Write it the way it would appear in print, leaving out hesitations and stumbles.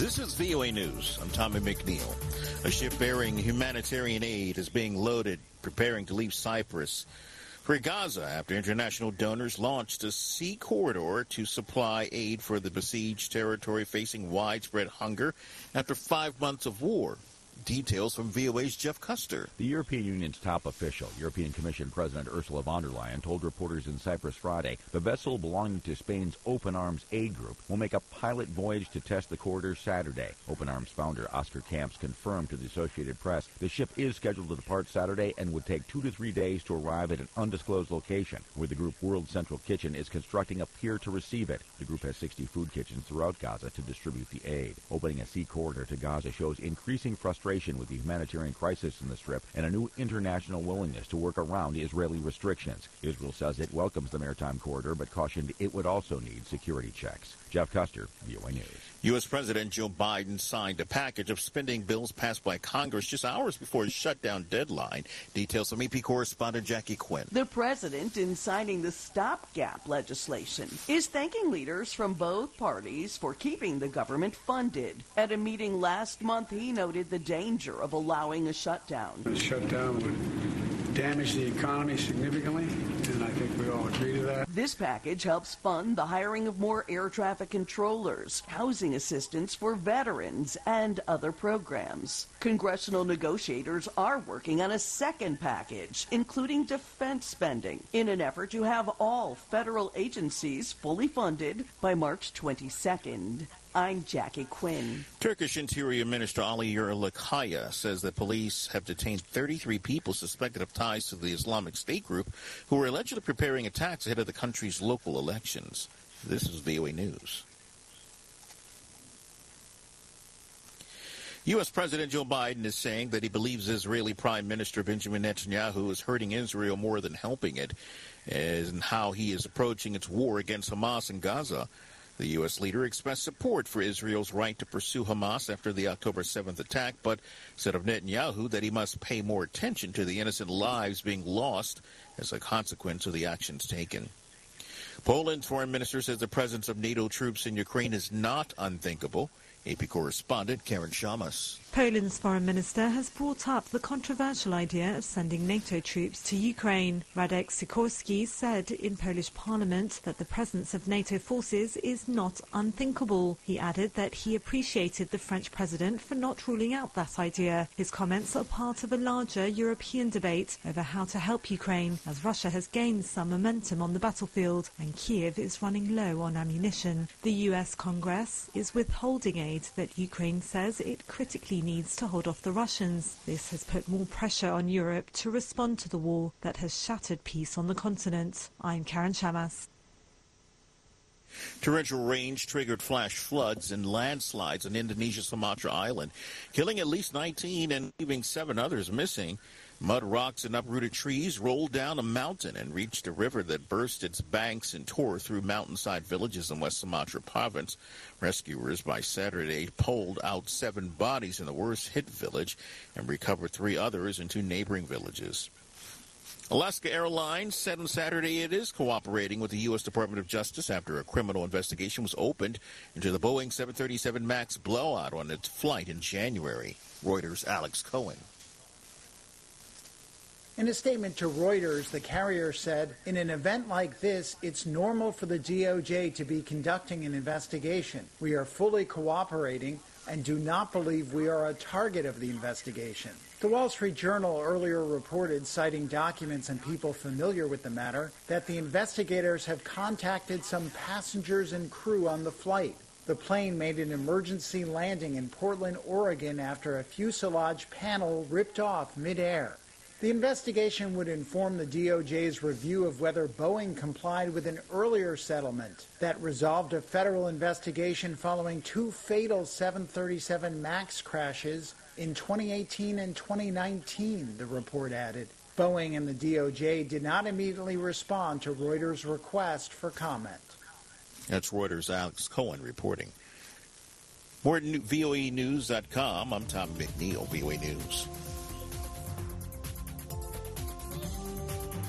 This is VOA News. I'm Tommy McNeil. A ship bearing humanitarian aid is being loaded, preparing to leave Cyprus for Gaza after international donors launched a sea corridor to supply aid for the besieged territory facing widespread hunger after 5 months of war. Details from VOA's Jeff Custer. The European Union's top official, European Commission President Ursula von der Leyen, told reporters in Cyprus Friday the vessel belonging to Spain's Open Arms Aid Group will make a pilot voyage to test the corridor Saturday. Open Arms founder Oscar Camps confirmed to the Associated Press the ship is scheduled to depart Saturday and would take 2 to 3 days to arrive at an undisclosed location, where the group World Central Kitchen is constructing a pier to receive it. The group has 60 food kitchens throughout Gaza to distribute the aid. Opening a sea corridor to Gaza shows increasing frustration with the humanitarian crisis in the Strip and a new international willingness to work around Israeli restrictions. Israel says it welcomes the maritime corridor, but cautioned it would also need security checks. Jeff Custer, VOA News. U.S. President Joe Biden signed a package of spending bills passed by Congress just hours before his shutdown deadline. Details from AP correspondent Jackie Quinn. The president, in signing the stopgap legislation, is thanking leaders from both parties for keeping the government funded. At a meeting last month, he noted the danger of allowing a shutdown. The shutdown would damage the economy significantly, and I think we all agree to that. This package helps fund the hiring of more air traffic controllers, housing assistance for veterans, and other programs. Congressional negotiators are working on a second package, including defense spending, in an effort to have all federal agencies fully funded by March 22nd. I'm Jackie Quinn. Turkish Interior Minister Ali Yerlikaya says that police have detained 33 people suspected of ties to the Islamic State group who were allegedly preparing attacks ahead of the country's local elections. This is VOA News. U.S. President Joe Biden is saying that he believes Israeli Prime Minister Benjamin Netanyahu is hurting Israel more than helping it, and how he is approaching its war against Hamas in Gaza. The U.S. leader expressed support for Israel's right to pursue Hamas after the October 7th attack, but said of Netanyahu that he must pay more attention to the innocent lives being lost as a consequence of the actions taken. Poland's foreign minister says the presence of NATO troops in Ukraine is not unthinkable. AP correspondent Karen Shamas. Poland's foreign minister has brought up the controversial idea of sending NATO troops to Ukraine. Radek Sikorski said in Polish parliament that the presence of NATO forces is not unthinkable. He added that he appreciated the French president for not ruling out that idea. His comments are part of a larger European debate over how to help Ukraine, as Russia has gained some momentum on the battlefield and Kiev is running low on ammunition. The US Congress is withholding aid that Ukraine says it critically needs to hold off the Russians. This has put more pressure on Europe to respond to the war that has shattered peace on the continent. I'm Karen Shamas. Torrential rains triggered flash floods and landslides on Indonesia's Sumatra Island, killing at least 19 and leaving 7 others missing. Mud, rocks, and uprooted trees rolled down a mountain and reached a river that burst its banks and tore through mountainside villages in West Sumatra province. Rescuers by Saturday pulled out 7 bodies in the worst-hit village and recovered 3 others in 2 neighboring villages. Alaska Airlines said on Saturday it is cooperating with the U.S. Department of Justice after a criminal investigation was opened into the Boeing 737 MAX blowout on its flight in January. Reuters' Alex Cohen. In a statement to Reuters, the carrier said, in an event like this, it's normal for the DOJ to be conducting an investigation. We are fully cooperating and do not believe we are a target of the investigation. The Wall Street Journal earlier reported, citing documents and people familiar with the matter, that the investigators have contacted some passengers and crew on the flight. The plane made an emergency landing in Portland, Oregon after a fuselage panel ripped off midair. The investigation would inform the DOJ's review of whether Boeing complied with an earlier settlement that resolved a federal investigation following 2 fatal 737 MAX crashes in 2018 and 2019, the report added. Boeing and the DOJ did not immediately respond to Reuters' request for comment. That's Reuters' Alex Cohen reporting. More at VOAnews.com. I'm Tom McNeil, VOA News.